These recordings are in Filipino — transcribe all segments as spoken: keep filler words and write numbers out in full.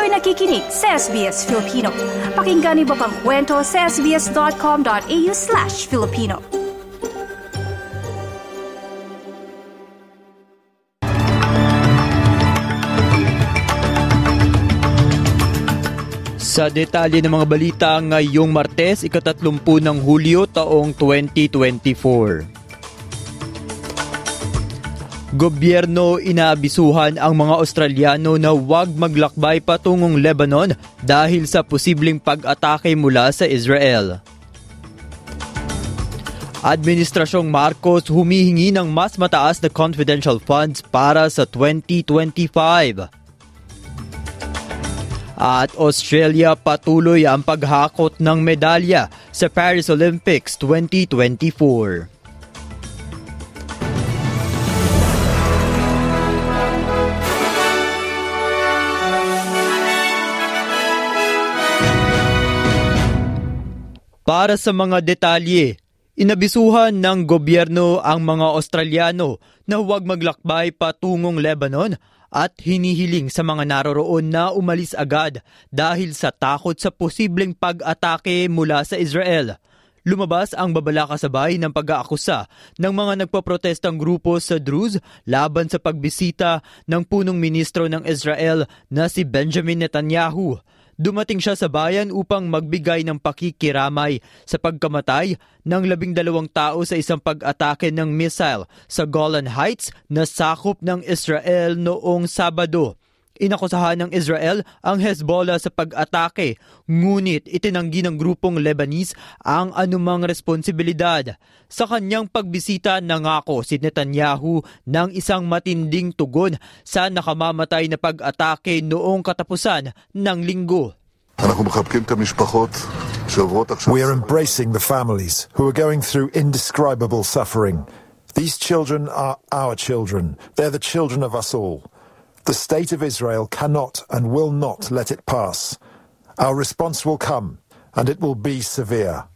Kayo'y nakikinig sa S B S Filipino. Pakinggan niyo pa ang kwento sa sbs.com.au slash Filipino. Sa detalye ng mga balita ngayong Martes, ikatatlumput ng Hulyo taong twenty twenty-four. Gobyerno inaabisuhan ang mga Australiano na huwag maglakbay patungong Lebanon dahil sa posibleng pag-atake mula sa Israel. Administrasyong Marcos humihingi ng mas mataas na confidential funds para sa twenty twenty-five. At Australia patuloy ang paghakot ng medalya sa Paris Olympics twenty twenty-four. Para sa mga detalye, inabisuhan ng gobyerno ang mga Australiano na huwag maglakbay patungong Lebanon at hinihiling sa mga naroroon na umalis agad dahil sa takot sa posibleng pag-atake mula sa Israel. Lumabas ang babala kasabay ng pag-aakusa ng mga nagpaprotestang grupo sa Druze laban sa pagbisita ng punong ministro ng Israel na si Benjamin Netanyahu. Dumating siya sa bayan upang magbigay ng pakikiramay sa pagkamatay ng labing dalawang tao sa isang pag-atake ng missile sa Golan Heights na sakop ng Israel noong Sabado. Inakusahan ng Israel ang Hezbollah sa pag-atake, ngunit itinanggi ng grupong Lebanese ang anumang responsibilidad. Sa kanyang pagbisita, nangako si Netanyahu ng isang matinding tugon sa nakamamatay na pag-atake noong katapusan ng linggo. We are embracing the families who are going through indescribable suffering. These children are our children. They're the children of us all. The state of Israel cannot and will not let it pass. Our response will come, and it will be severe.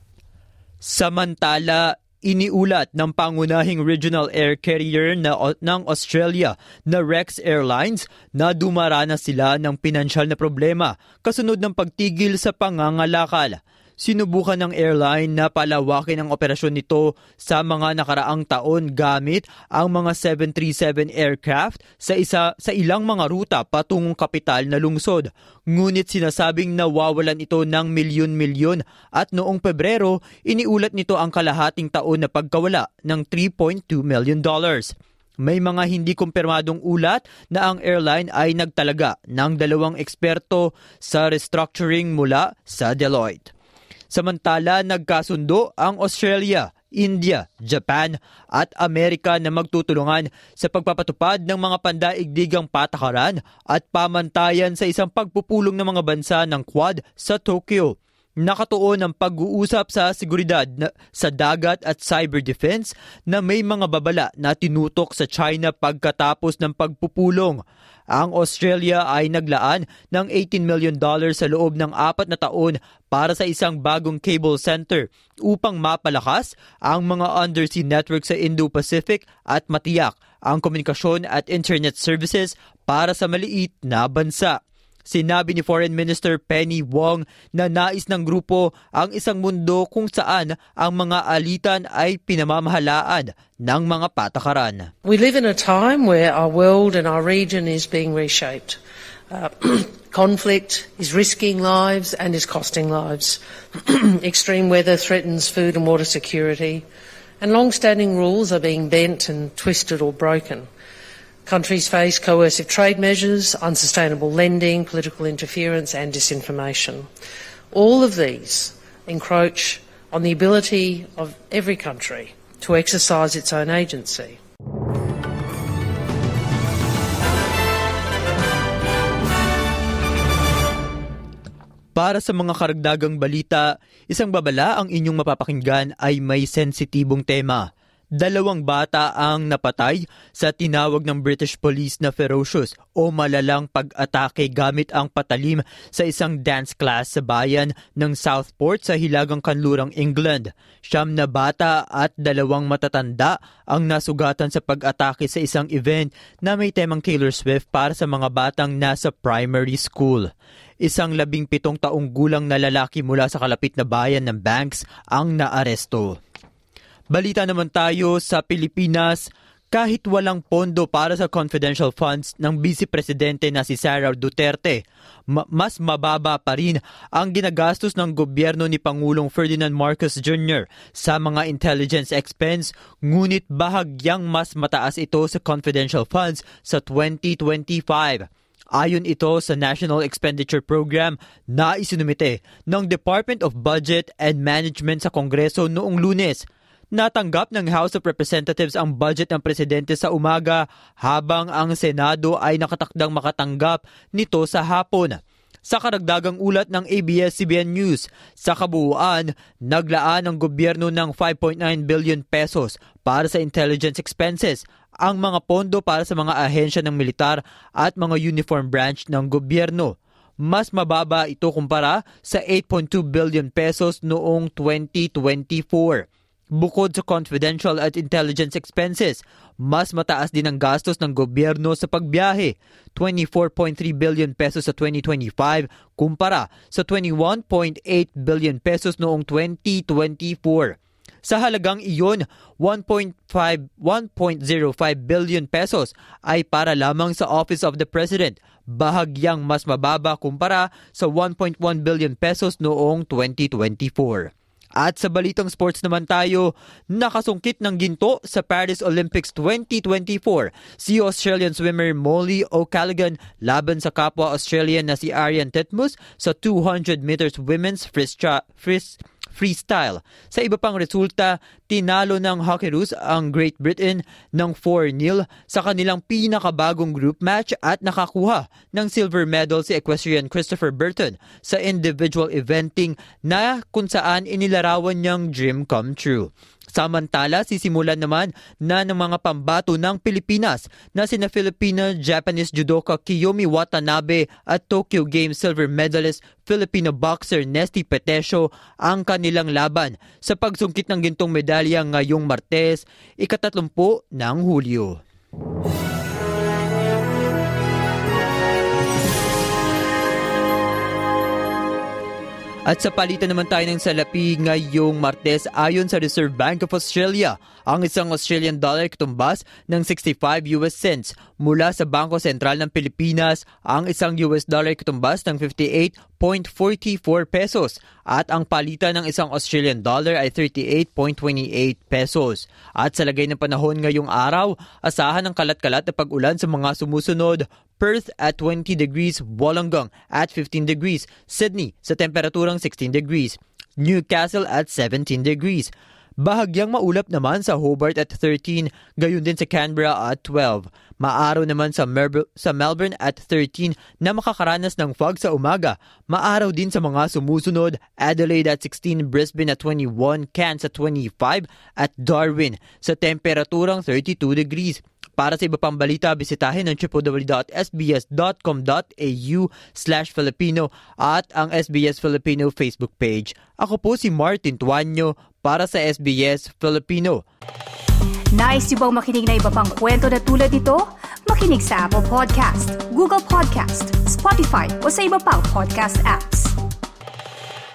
Samantala, iniulat ng pangunahing regional air carrier na, ng Australia na Rex Airlines na dumaranas sila ng pinansyal na problema kasunod ng pagtigil sa pangangalakal. Sinubukan ng airline na palawakin ang operasyon nito sa mga nakaraang taon gamit ang mga seven thirty-seven aircraft sa isa sa ilang mga ruta patungong kapital na lungsod. Ngunit sinasabing nawawalan ito ng milyon-milyon at noong Pebrero, iniulat nito ang kalahating taon na pagkawala ng three point two million dollars. May mga hindi kumpirmadong ulat na ang airline ay nagtalaga ng dalawang eksperto sa restructuring mula sa Deloitte. Samantala, nagkasundo ang Australia, India, Japan at Amerika na magtutulungan sa pagpapatupad ng mga pandaigdigang patakaran at pamantayan sa isang pagpupulong ng mga bansa ng Quad sa Tokyo. Nakatuon ang pag-uusap sa seguridad na, sa dagat at cyber defense na may mga babala na tinutok sa China pagkatapos ng pagpupulong. Ang Australia ay naglaan ng eighteen million dollars sa loob ng apat na taon para sa isang bagong cable center upang mapalakas ang mga undersea network sa Indo-Pacific at matiyak ang komunikasyon at internet services para sa maliit na bansa. Sinabi ni Foreign Minister Penny Wong na nais ng grupo ang isang mundo kung saan ang mga alitan ay pinamamahalaan ng mga patakaran. We live in a time where our world and our region is being reshaped. Uh, conflict is risking lives and is costing lives. Extreme weather threatens food and water security, and long-standing rules are being bent and twisted or broken. Countries face coercive trade measures, unsustainable lending, political interference and disinformation. All of these encroach on the ability of every country to exercise its own agency. Para sa mga karagdagang balita, isang babala ang inyong mapapakinggan ay may sensitibong tema. Dalawang bata ang napatay sa tinawag ng British police na ferocious o malalang pag-atake gamit ang patalim sa isang dance class sa bayan ng Southport sa Hilagang Kanlurang, England. Siyam na bata at dalawang matatanda ang nasugatan sa pag-atake sa isang event na may temang Taylor Swift para sa mga batang nasa primary school. Isang labing pitong taong gulang na lalaki mula sa kalapit na bayan ng Banks ang naaresto. Balita naman tayo sa Pilipinas. Kahit walang pondo para sa confidential funds ng Vice Presidente na si Sara Duterte, ma- mas mababa pa rin ang ginagastos ng gobyerno ni Pangulong Ferdinand Marcos Junior sa mga intelligence expense, ngunit bahagyang mas mataas ito sa confidential funds sa twenty twenty-five. Ayon ito sa National Expenditure Program na isinumite ng Department of Budget and Management sa Kongreso noong Lunes. Natanggap ng House of Representatives ang budget ng presidente sa umaga habang ang Senado ay nakatakdang makatanggap nito sa hapon. Sa karagdagang ulat ng A B S C B N News, sa kabuuan, naglaan ang gobyerno ng five point nine billion pesos para sa intelligence expenses, ang mga pondo para sa mga ahensya ng militar at mga uniform branch ng gobyerno. Mas mababa ito kumpara sa eight point two billion pesos noong twenty twenty-four. Bukod sa confidential at intelligence expenses, mas mataas din ang gastos ng gobyerno sa pagbiyahe, twenty-four point three billion pesos sa twenty twenty-five kumpara sa twenty-one point eight billion pesos noong twenty twenty-four. Sa halagang iyon, one point zero five billion pesos ay para lamang sa Office of the President, bahagyang mas mababa kumpara sa one point one billion pesos noong twenty twenty-four. At sa balitang sports naman tayo, nakasungkit ng ginto sa Paris Olympics twenty twenty-four si Australian swimmer Molly O'Callaghan laban sa kapwa Australian na si Ariane Titmus sa two hundred meters women's freestyle. freestyle. Sa iba pang resulta, tinalo ng Hockeyroos ang Great Britain ng four nil sa kanilang pinakabagong group match at nakakuha ng silver medal si equestrian Christopher Burton sa individual eventing na kung saan inilarawan niyang dream come true. Samantala, sisimulan naman na ng mga pambato ng Pilipinas na sina Filipino-Japanese judoka Kiyomi Watanabe at Tokyo Games silver medalist Filipino boxer Nesty Petesio ang kanilang laban sa pagsungkit ng gintong medalya ngayong Martes, ikatatlumpu ng Hulyo. At sa palitan naman tayo ng salapi ngayong Martes, ayon sa Reserve Bank of Australia, ang isang Australian dollar katumbas ng sixty-five U S cents. Mula sa Bangko Sentral ng Pilipinas, ang isang U S dollar katumbas ng fifty-eight point four four pesos at ang palitan ng isang Australian dollar ay thirty-eight point two eight pesos. At sa lagay ng panahon ngayong araw, asahan ng kalat-kalat na pag-ulan sa mga sumusunod. Perth at twenty degrees, Wollongong at fifteen degrees, Sydney sa temperaturang sixteen degrees, Newcastle at seventeen degrees. Bahagyang maulap naman sa Hobart at thirteen, gayon din sa Canberra at twelve. Maaraw naman sa, Mer- sa Melbourne at thirteen na makakaranas ng fog sa umaga. Maaraw din sa mga sumusunod, Adelaide at sixteen, Brisbane at twenty-one, Cairns at twenty-five at Darwin sa temperaturang thirty-two degrees. Para sa iba pang balita, bisitahin ang w w w dot s b s dot com dot a u slash Filipino at ang S B S Filipino Facebook page. Ako po si Martin Tuanyo para sa S B S Filipino. Nice yung bang makinig na iba pang kwento na tulad ito? Makinig sa Apple Podcast, Google Podcast, Spotify o sa iba pang podcast apps.